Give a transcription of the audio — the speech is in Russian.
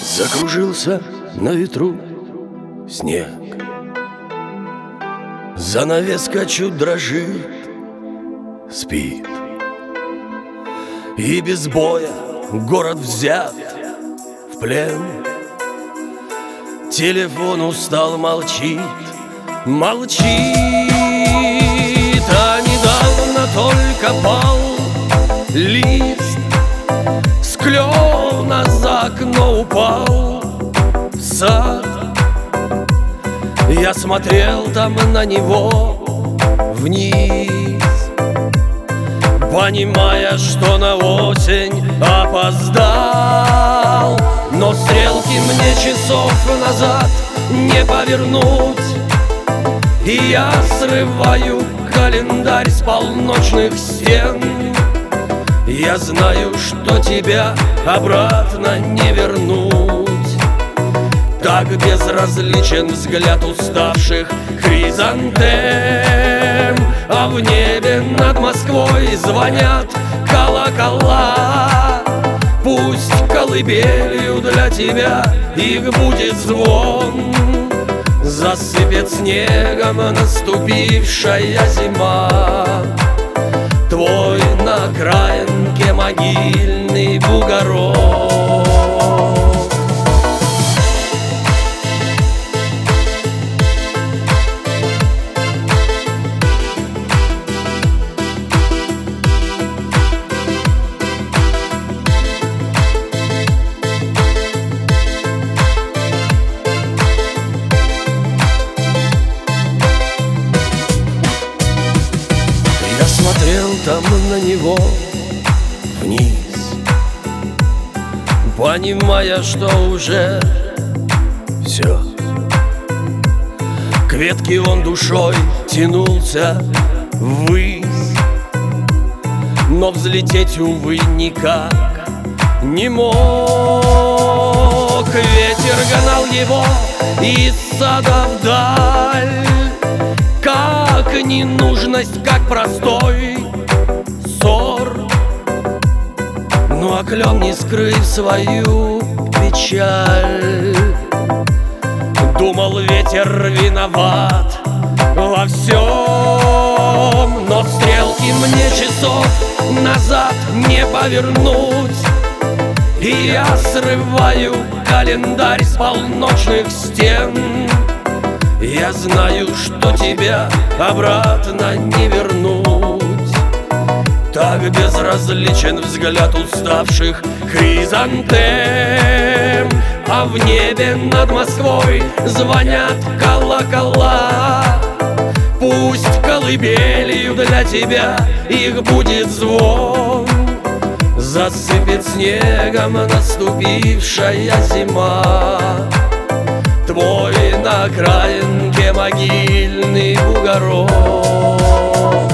Закружился на ветру снег, занавеска чуть дрожит, спит. И без боя город взят в плен. Телефон устал, молчит, молчит. А недавно только пал лист с клена, за окно упал в сад. Я смотрел там на него вниз, понимая, что на осень опоздал. Но стрелки мне часов назад не повернуть, и я срываю календарь с полночных стен. Я знаю, что тебя обратно не вернуть. Так безразличен взгляд уставших хризантем. А в небе над Москвой звонят колокола. Пусть колыбелью для тебя их будет звон. Засыпет снегом наступившая зима твой на окраинке могильный бугорок. Смотрел там на него вниз, понимая, что уже все. К ветке он душой тянулся ввысь, но взлететь, увы, никак не мог. Ветер гнал его из сада вдаль, как ненужность, как простой ссор. Ну а клен, не скрыв свою печаль, думал, ветер виноват во всем. Но стрелки мне часов назад не повернуть, и я срываю календарь с полночных стен. Я знаю, что тебя обратно не вернуть. Так безразличен взгляд уставших хризантем. А в небе над Москвой звонят колокола. Пусть колыбелью для тебя их будет звон. Засыпет снегом наступившая зима твой на окраинке могильный бугорок.